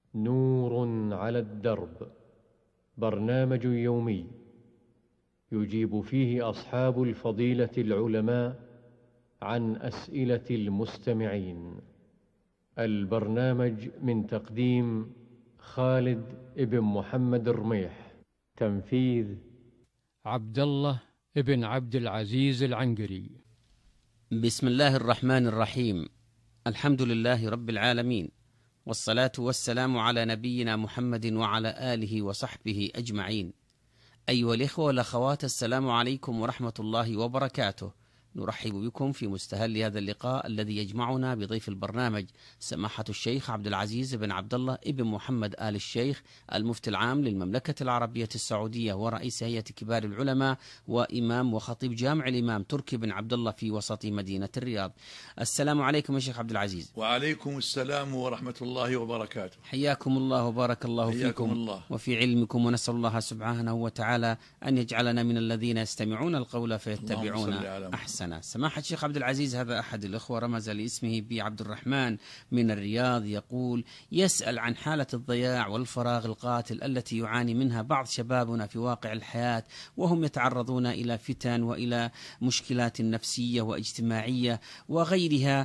نور على الدرب، برنامج يومي يجيب فيه أصحاب الفضيلة العلماء عن أسئلة المستمعين. البرنامج من تقديم خالد ابن محمد الرميح، تنفيذ عبد الله ابن عبد العزيز العنقري. بسم الله الرحمن الرحيم. الحمد لله رب العالمين، والصلاة والسلام على نبينا محمد وعلى آله وصحبه أجمعين. أيها الإخوة والأخوات، السلام عليكم ورحمة الله وبركاته. نرحب بكم في مستهل هذا اللقاء الذي يجمعنا بضيف البرنامج سماحة الشيخ عبد العزيز بن عبد الله ابن محمد آل الشيخ، المفتي العام للمملكة العربية السعودية ورئيس هيئة كبار العلماء وإمام وخطيب جامع الإمام تركي بن عبد الله في وسط مدينة الرياض. السلام عليكم يا شيخ عبد العزيز. وعليكم السلام ورحمة الله وبركاته. حياكم الله وبارك الله فيكم الله وفي علمكم، ونسأل الله سبحانه وتعالى أن يجعلنا من الذين يستمعون القول فيتبعون أحسن. سماحة الشيخ عبد العزيز، هذا أحد الأخوة رمز لاسمه بعبد الرحمن من الرياض، يقول: يسأل عن حالة الضياع والفراغ القاتل التي يعاني منها بعض شبابنا في واقع الحياة، وهم يتعرضون إلى فتن وإلى مشكلات نفسية واجتماعية وغيرها،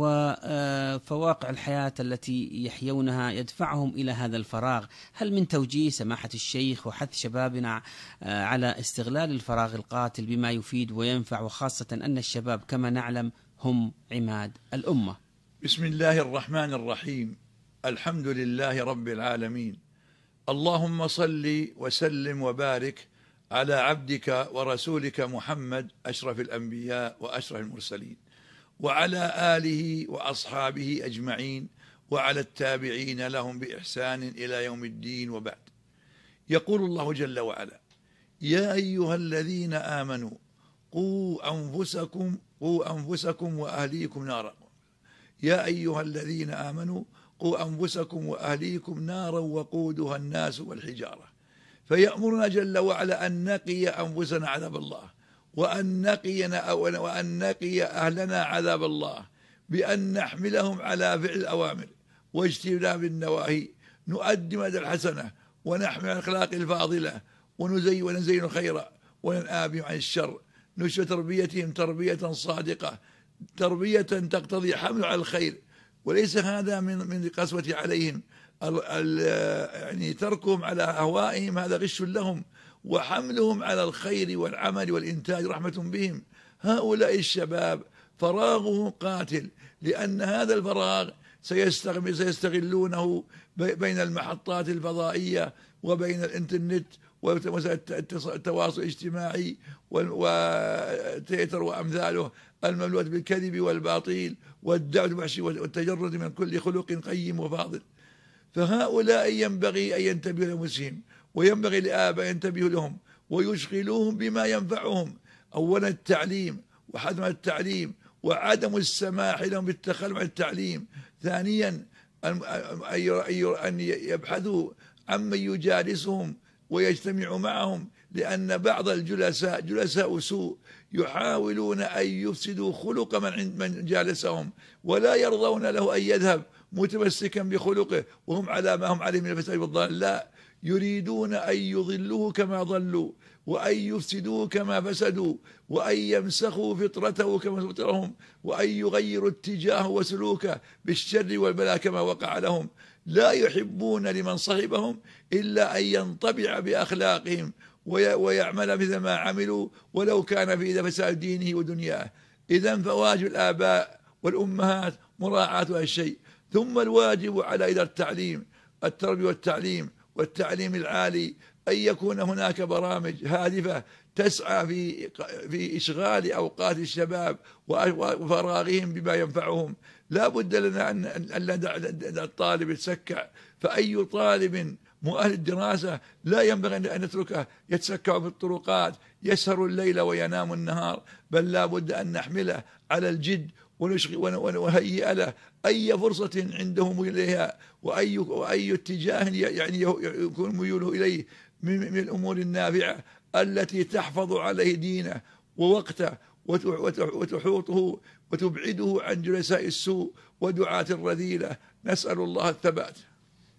وفواقع الحياة التي يحيونها يدفعهم إلى هذا الفراغ. هل من توجيه سماحة الشيخ وحث شبابنا على استغلال الفراغ القاتل بما يفيد وينفع، وخاصة أن الشباب كما نعلم هم عماد الأمة؟ بسم الله الرحمن الرحيم. الحمد لله رب العالمين، اللهم صل وسلم وبارك على عبدك ورسولك محمد أشرف الأنبياء وأشرف المرسلين، وعلى آله وأصحابه أجمعين، وعلى التابعين لهم بإحسان إلى يوم الدين، وبعد. يقول الله جل وعلا: يا أيها الذين آمنوا قوا أنفسكم وأهليكم نارا. يا أيها الذين آمنوا قوا أنفسكم وأهليكم نارا وقودها الناس والحجارة. فيأمرنا جل وعلا أن نقي أنفسنا عذاب الله، وأن نقي أهلنا عذاب الله، بأن نحملهم على فعل الأوامر واجتناب النواهي، نؤدي مدى الحسنة ونحمل الأخلاق الفاضلة، ونزين خيرا وننأى بهم عن الشر، نشر تربيتهم تربية صادقة، تربية تقتضي حمل على الخير، وليس هذا من قسوة عليهم، يعني تركهم على أهوائهم هذا غش لهم، وحملهم على الخير والعمل والإنتاج رحمة بهم. هؤلاء الشباب فراغهم قاتل، لأن هذا الفراغ سيستغلونه بين المحطات الفضائية وبين الإنترنت ووسائل التواصل الاجتماعي وتيتر وأمثاله المملوءة بالكذب والباطل والدعوة بالفحش والتجرد من كل خلق قيم وفاضل. فهؤلاء ينبغي أن ينتبهوا لأنفسهم، وينبغي لآباء ينتبهوا لهم ويشغلوهم بما ينفعهم. أولا التعليم وحجم التعليم وعدم السماح لهم بالتخلف عن التعليم. ثانيا أن يبحثوا عمن يجالسهم ويجتمع معهم، لأن بعض الجلساء جلساء سوء يحاولون أن يفسدوا خلق من جالسهم، ولا يرضون له أن يذهب متمسكا بخلقه وهم على ما هم عليه من الفساد والضلال. لا، يريدون أن يضلوه كما ضلوا، وأن يفسدوه كما فسدوا، وأن يمسخوا فطرته كما فطرهم، وأن يغيروا اتجاهه وسلوكه بالشر والبلاء كما وقع لهم. لا يحبون لمن صحبهم إلا أن ينطبع بأخلاقهم ويعمل مثل ما عملوا، ولو كان في فساد دينه ودنياه. إذن فواجب الآباء والأمهات مراعاة هذا الشيء. ثم الواجب على إدارة التعليم، التربية والتعليم العالي، أن يكون هناك برامج هادفة تسعى في إشغال أوقات الشباب وفراغهم بما ينفعهم. لا بد لنا أن ندع الطالب يتسكع، فأي طالب مؤهل الدراسة لا ينبغي أن نتركه يتسكع في الطرقات يسهر الليل وينام النهار، بل لا بد أن نحمله على الجد ونهيئ له أي فرصة عندهم إليها، وأي اتجاه يعني يكون ميوله إليه من الأمور النافعة التي تحفظ عليه دينه ووقته وتحوطه وتبعده عن جلساء السوء ودعاة الرذيلة. نسأل الله الثبات.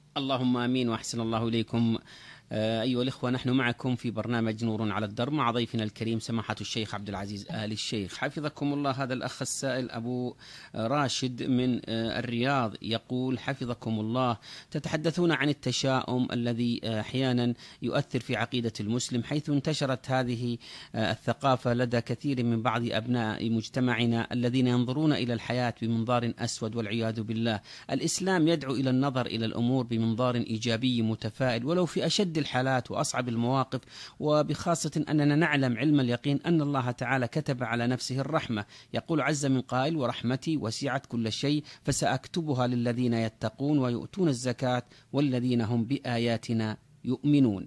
اللهم آمين وأحسن الله إليكم. أيها الإخوة، نحن معكم في برنامج نور على الدرب مع ضيفنا الكريم سماحة الشيخ عبد العزيز آل الشيخ حفظكم الله. هذا الأخ السائل أبو راشد من الرياض يقول حفظكم الله: تتحدثون عن التشاؤم الذي أحيانا يؤثر في عقيدة المسلم، حيث انتشرت هذه الثقافة لدى كثير من بعض أبناء مجتمعنا الذين ينظرون إلى الحياة بمنظار أسود والعياذ بالله. الإسلام يدعو إلى النظر إلى الأمور بمنظار إيجابي متفائل ولو في أشد الحالات وأصعب المواقف، وبخاصة أننا نعلم علم اليقين أن الله تعالى كتب على نفسه الرحمة. يقول عز من قائل: ورحمتي وسعت كل شيء فسأكتبها للذين يتقون ويؤتون الزكاة والذين هم بآياتنا يؤمنون.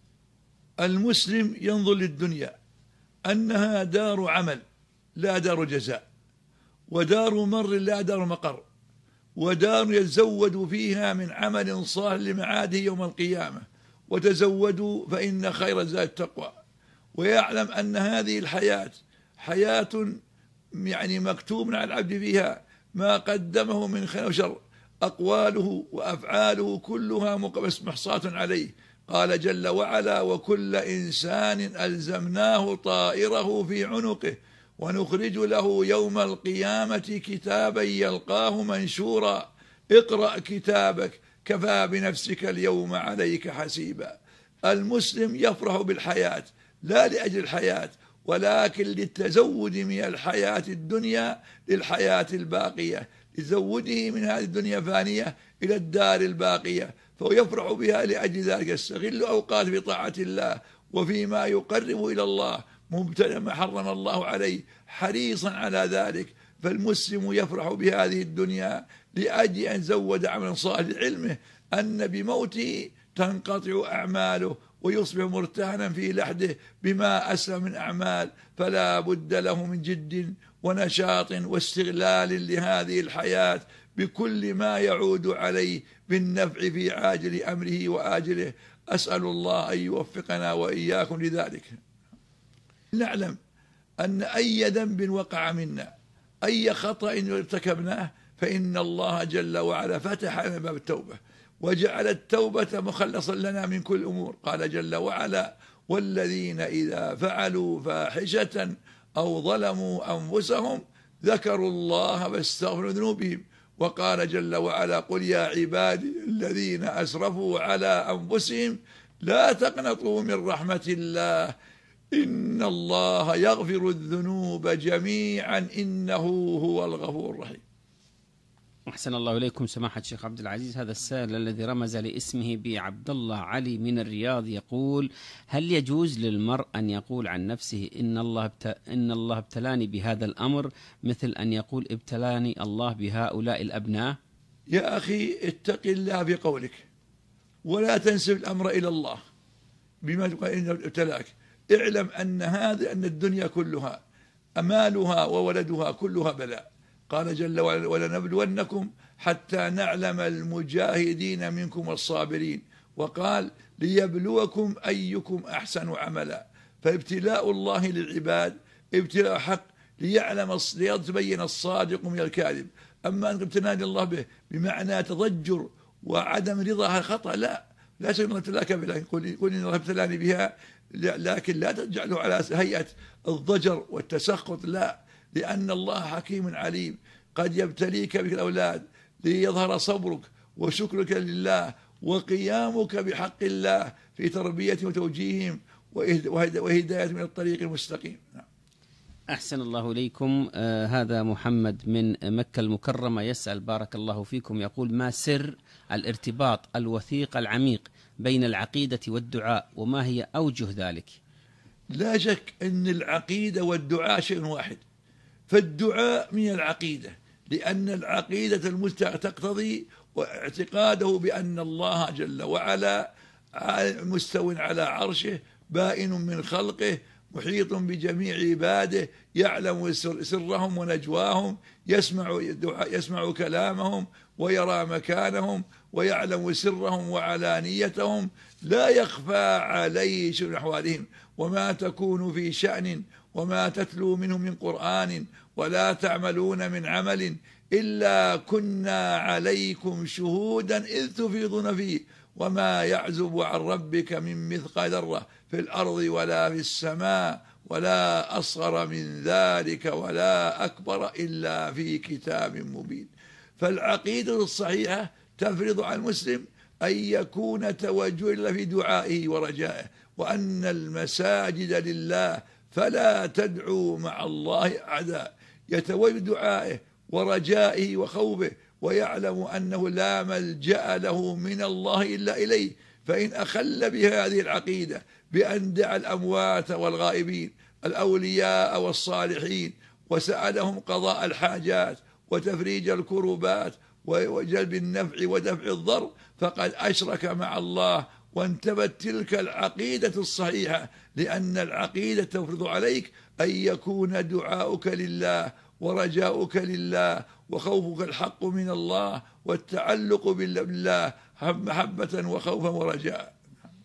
المسلم ينظر للدنيا أنها دار عمل لا دار جزاء، ودار مر لا دار مقر، ودار يتزود فيها من عمل صالح لمعاده يوم القيامة. وتزودوا فإن خير الزاد التقوى. ويعلم أن هذه الحياة حياة مكتوب على العبد فيها ما قدمه من خير وشر، أقواله وأفعاله كلها محصاة عليه. قال جل وعلا: وكل إنسان ألزمناه طائره في عنقه ونخرج له يوم القيامة كتابا يلقاه منشورا اقرأ كتابك كفى بنفسك اليوم عليك حسيبا. المسلم يفرح بالحياة لا لأجل الحياة، ولكن للتزود من الحياة الدنيا للحياة الباقية، لتزوده من هذه الدنيا فانية إلى الدار الباقية، فهو يفرح بها لأجل ذلك. يستغل أوقات في طاعة الله وفيما يقرب إلى الله، مبتلى ما حرم الله عليه، حريصا على ذلك. فالمسلم يفرح بهذه الدنيا لأجل أن زود عملا صالح، علمه أن بموته تنقطع أعماله ويصبح مرتهنا في لحده بما أسلم من أعمال، فلا بد له من جد ونشاط واستغلال لهذه الحياة بكل ما يعود عليه بالنفع في عاجل أمره وآجله. أسأل الله أن يوفقنا وإياكم لذلك. نعلم أن أي ذنب وقع منا، أي خطأ ارتكبناه، فإن الله جل وعلا فتح لنا باب التوبة وجعل التوبة مخلصا لنا من كل أمور. قال جل وعلا: والذين إذا فعلوا فاحشة أو ظلموا أنفسهم ذكروا الله فاستغفروا ذنوبهم. وقال جل وعلا: قل يا عبادي الذين أسرفوا على أنفسهم لا تقنطوا من رحمة الله إن الله يغفر الذنوب جميعا إنه هو الغفور الرحيم. أحسن الله إليكم سماحة الشيخ عبد العزيز. هذا السائل الذي رمز لاسمه بعبد الله علي من الرياض يقول: هل يجوز للمرء أن يقول عن نفسه إن الله ابتلاني بهذا الأمر، مثل أن يقول ابتلاني الله بهؤلاء الأبناء؟ يا أخي اتق الله في قولك، ولا تنسب الأمر إلى الله بما تقول إنه ابتلاك. اعلم أن الدنيا كلها أمالها وولدها كلها بلاء. قال جل وعلا: ولنبلونكم حتى نعلم المجاهدين منكم والصابرين. وقال: ليبلوكم أيكم أحسن عملا. فابتلاء الله للعباد ابتلاء حق ليتبين الصادق من الكاذب. أما أن ابتلاني الله به بمعنى تضجر وعدم رضا خطأ، لا شيء من ابتلاك بها، قل إن الله ابتلاني بها، لكن لا تجعله على هيئة الضجر والتسخط، لا، لأن الله حكيم عليم. قد يبتليك بالأولاد ليظهر صبرك وشكرك لله وقيامك بحق الله في تربيتهم وتوجيههم وهدايتهم من الطريق المستقيم. أحسن الله إليكم. هذا محمد من مكة المكرمة يسأل بارك الله فيكم، يقول: ما سر الارتباط الوثيق العميق بين العقيدة والدعاء، وما هي أوجه ذلك؟ لا شك أن العقيدة والدعاء شيء واحد. فالدعاء من العقيدة، لأن العقيدة المستقيمة تقتضي واعتقاده بأن الله جل وعلا مستو على عرشه، بائن من خلقه، محيط بجميع عباده، يعلم سرهم ونجواهم، يسمع كلامهم ويرى مكانهم ويعلم سرهم وعلانيتهم، لا يخفى عليه شيء أحوالهم. وما تكون في شأن وما تتلو منه من قرآن ولا تعملون من عمل إلا كنا عليكم شهودا إذ تفيضون فيه وما يعزب عن ربك من مثقال ذرة في الأرض ولا في السماء ولا أصغر من ذلك ولا أكبر إلا في كتاب مبين. فالعقيدة الصحيحة تفرض على المسلم أن يكون توجه في دعائه ورجائه، وأن المساجد لله فلا تدعوا مع الله أحدا، يتوجه دعائه ورجائه وخوفه، ويعلم أنه لا ملجأ له من الله إلا إليه. فإن أخل بهذه العقيدة بأن دعا الأموات والغائبين الأولياء والصالحين وسألهم قضاء الحاجات وتفريج الكربات وجلب النفع ودفع الضر، فقد أشرك مع الله وانتبت تلك العقيدة الصحيحة، لأن العقيدة تفرض عليك أن يكون دعاؤك لله ورجاؤك لله وخوفك الحق من الله والتعلق بالله محبة وخوفا ورجاء.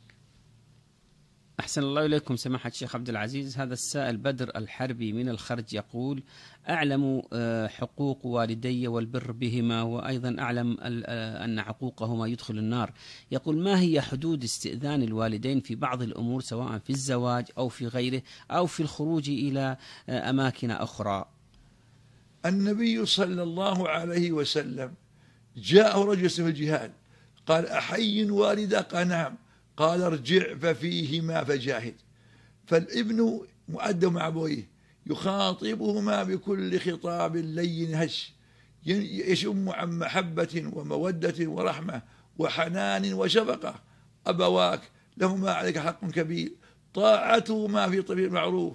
أحسن الله إليكم سماحة الشيخ عبد العزيز. هذا السائل بدر الحربي من الخرج يقول: أعلم حقوق والدي والبر بهما، وأيضا أعلم أن عقوقهما يدخل النار. يقول: ما هي حدود استئذان الوالدين في بعض الأمور، سواء في الزواج أو في غيره أو في الخروج إلى أماكن أخرى؟ النبي صلى الله عليه وسلم جاءه رجل اسمه الجهاد، قال: أحي والدك؟ قال: نعم. قال: ارجع ففيهما فجاهد. فالابن مؤدب مع أبويه، يخاطبهما بكل خطاب لين هش يشم عن محبة ومودة ورحمة وحنان وشفقة. أبواك لهما عليك حق كبير، طاعتهما في طريق المعروف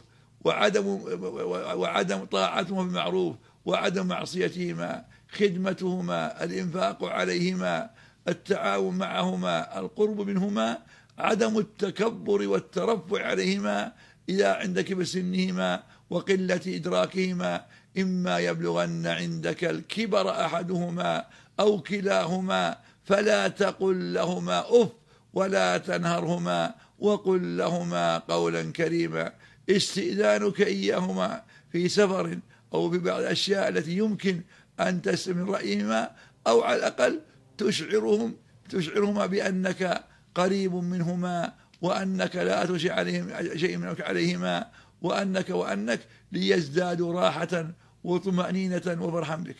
وعدم طاعتهما في المعروف وعدم معصيتهما، خدمتهما، الإنفاق عليهما، التعاون معهما، القرب منهما، عدم التكبر والترفع عليهما إذا عند كبر سنهما وقلة إدراكهما، إما يبلغن عندك الكبر أحدهما أو كلاهما فلا تقل لهما أف ولا تنهرهما وقل لهما قولا كريما. استئذانك إياهما في سفر أو في بعض الأشياء التي يمكن أن تسمع من رأيهما، أو على الأقل تشعرهما بأنك قريب منهما وأنك لا تشيء عليهم شيء منك عليهما، وأنك ليزدادوا راحة وطمأنينة وفرحا بك.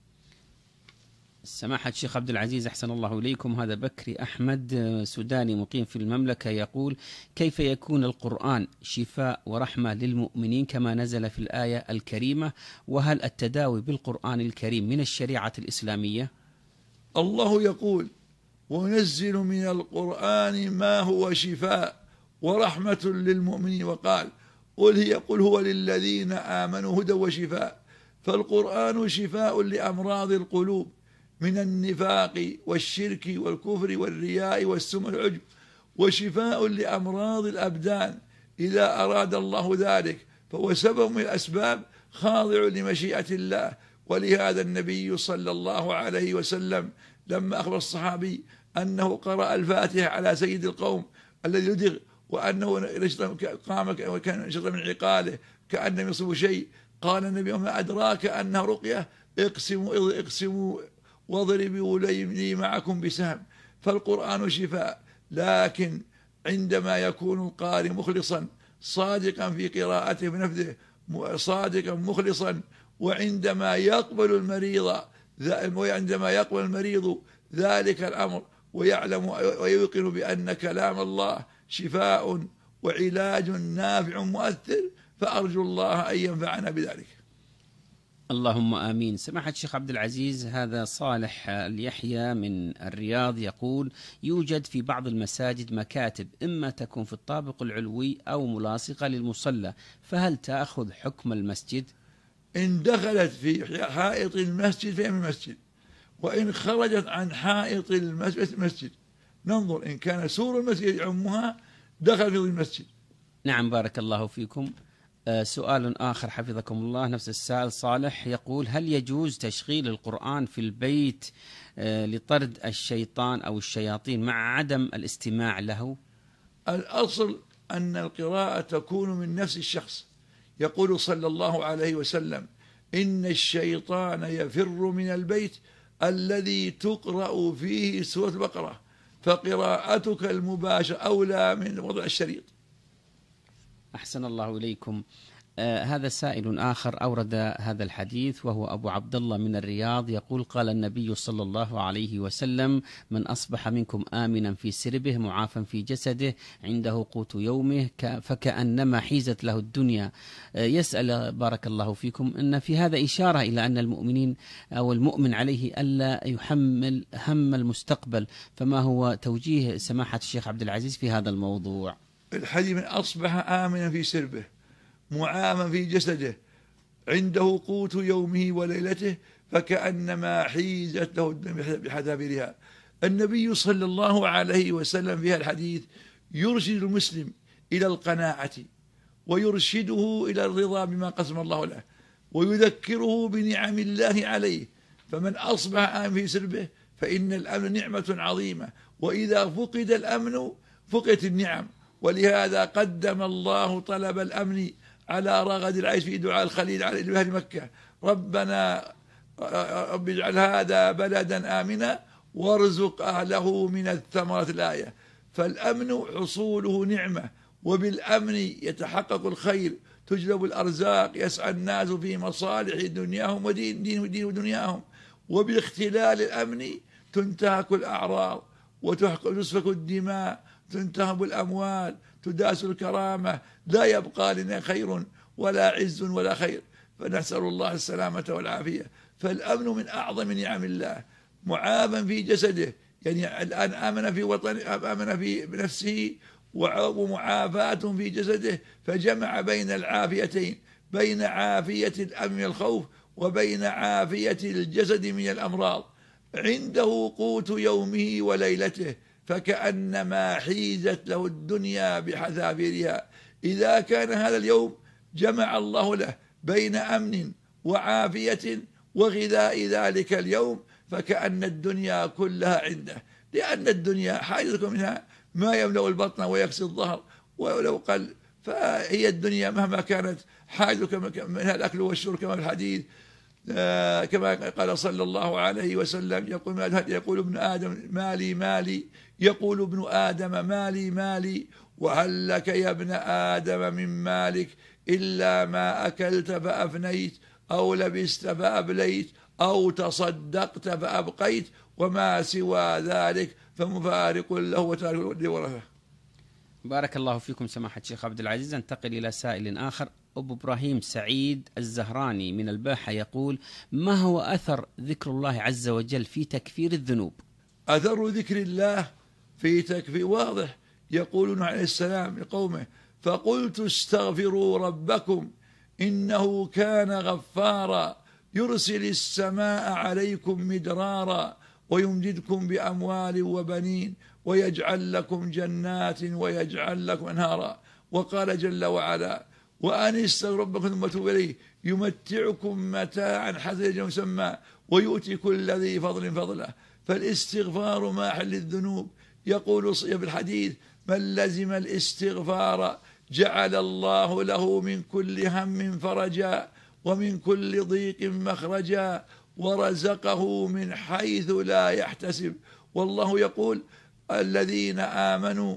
سماحة الشيخ عبد العزيز أحسن الله إليكم. هذا بكري أحمد سوداني مقيم في المملكة يقول: كيف يكون القرآن شفاء ورحمة للمؤمنين كما نزل في الآية الكريمة؟ وهل التداوي بالقرآن الكريم من الشريعة الإسلامية؟ الله يقول: وننزل من القرآن ما هو شفاء ورحمة للمؤمنين، وقال: قل هو للذين آمنوا هدى وشفاء. فالقرآن شفاء لأمراض القلوب من النفاق والشرك والكفر والرياء والسمع والعجب، وشفاء لأمراض الأبدان إذا أراد الله ذلك، فهو سبب من الأسباب خاضع لمشيئة الله. ولهذا النبي صلى الله عليه وسلم لما أخبر الصحابي أنه قرأ الفاتحة على سيد القوم الذي لدغ، وأنه قام وكان نشط من عقاله كأنه يصيب شيء، قال النبي: وما أدراك أنها رقية؟ اقسموا واضربوا لي معكم بسهم. فالقرآن شفاء، لكن عندما يكون القارئ مخلصا صادقا في قراءته بنفسه، صادقا مخلصا، وعندما يقبل المريض ذلك الأمر ويعلم ويوقن بأن كلام الله شفاء وعلاج نافع مؤثر، فأرجو الله أن ينفعنا بذلك. اللهم آمين. سماحة الشيخ عبد العزيز، هذا صالح اليحيى من الرياض يقول: يوجد في بعض المساجد مكاتب إما تكون في الطابق العلوي أو ملاصقة للمصلى، فهل تأخذ حكم المسجد؟ إن دخلت في حائط المسجد فهي من المسجد، وإن خرجت عن حائط المسجد ننظر إن كان سور المسجد يعمها دخل في المسجد. نعم، بارك الله فيكم. سؤال آخر حفظكم الله، نفس السائل صالح يقول: هل يجوز تشغيل القرآن في البيت لطرد الشيطان أو الشياطين مع عدم الاستماع له؟ الأصل أن القراءة تكون من نفس الشخص. يقول صلى الله عليه وسلم: إن الشيطان يفر من البيت الذي تقرأ فيه سورة البقرة، فقراءتك المباشرة أولى من وضع الشريط. أحسن الله إليكم. هذا سائل آخر أورد هذا الحديث وهو أبو عبد الله من الرياض، يقول: قال النبي صلى الله عليه وسلم: من أصبح منكم آمنا في سربه معافا في جسده عنده قوت يومه فكأنما حيزت له الدنيا. يسأل بارك الله فيكم أن في هذا إشارة إلى أن المؤمنين أو المؤمن عليه ألا يحمل هم المستقبل، فما هو توجيه سماحة الشيخ عبد العزيز في هذا الموضوع؟ الحديث: من أصبح آمنا في سربه معافا في جسده عنده قوت يومه وليلته فكأنما حيزت له بحذافيرها. النبي صلى الله عليه وسلم في هذا الحديث يرشد المسلم إلى القناعة، ويرشده إلى الرضا بما قسم الله له، ويذكره بنعم الله عليه. فمن أصبح آمن في سربه فإن الأمن نعمة عظيمة، وإذا فقد الأمن فقدت النعم. ولهذا قدم الله طلب الأمن على رغد العيش في دعاء الخليل على أهل مكة: ربنا رب اجعل هذا بلدا آمنا وارزق أهله من الثمرات. الآية. فالأمن حصوله نعمة، وبالأمن يتحقق الخير، تجلب الأرزاق، يسعى الناس في مصالح دنياهم ودين ودنياهم. وباختلال الأمن تنتهك الأعراض وتسفك الدماء، تنتهب الأموال، تداس الكرامة، لا يبقى لنا خير ولا عز ولا خير، فنسأل الله السلامة والعافية. فالأمن من أعظم نعم الله. معافا في جسده، يعني الآن آمن في وطنه، آمن في نفسه، ومعافاة في جسده، فجمع بين العافيتين، بين عافية الأمن من الخوف وبين عافية الجسد من الأمراض. عنده قوت يومه وليلته فكأنما حيزت له الدنيا بحذافيرها. إذا كان هذا اليوم جمع الله له بين أمن وعافية وغذاء ذلك اليوم، فكأن الدنيا كلها عنده، لأن الدنيا حاجتك منها ما يملأ البطن ويكسي الظهر ولو قل. فهي الدنيا مهما كانت حاجتك منها الأكل والشرب، كما في الحديث كما قال صلى الله عليه وسلم: يقول ابن آدم مالي مالي، يقول ابن آدم مالي مالي، وهل لك يا ابن آدم من مالك إلا ما أكلت فأفنيت، أو لبست فأبليت، أو تصدقت فأبقيت، وما سوى ذلك فمفارق له وتارك لورثه. بارك الله فيكم سماحة الشيخ عبد العزيز. انتقل إلى سائل آخر. أبو إبراهيم سعيد الزهراني من الباحة يقول: ما هو أثر ذكر الله عز وجل في تكفير الذنوب؟ أثر ذكر الله في تكفير واضح. يقول نوح عليه السلام لقومه: فقلت استغفروا ربكم إنه كان غفارا يرسل السماء عليكم مدرارا ويمددكم بأموال وبنين ويجعل لكم جنات ويجعل لكم أنهارا. وقال جل وعلا: وأن استغفروا ربكم ثم توبوا إليه يمتعكم متاعا حسنا مسمى ويؤتي كل ذي فضل فضله. فالاستغفار ماحل الذنوب. يقول في الحديث: من لزم الاستغفار جعل الله له من كل هم فرجا ومن كل ضيق مخرجا ورزقه من حيث لا يحتسب. والله يقول: الذين آمنوا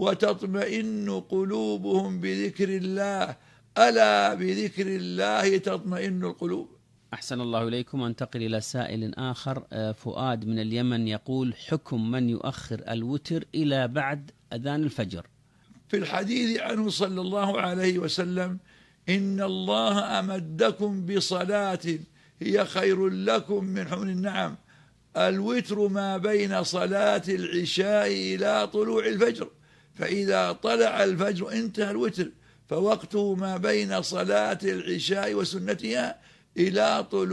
وتطمئن قلوبهم بذكر الله ألا بذكر الله تطمئن القلوب. أحسن الله إليكم. وانتقل إلى سائل آخر. فؤاد من اليمن يقول: حكم من يؤخر الوتر إلى بعد أذان الفجر. في الحديث عنه صلى الله عليه وسلم: إن الله أمدكم بصلاة هي خير لكم من حمر النعم. الوتر ما بين صلاة العشاء إلى طلوع الفجر، فإذا طلع الفجر انتهى الوتر، فوقته ما بين صلاة العشاء وسنتها إلى طلوع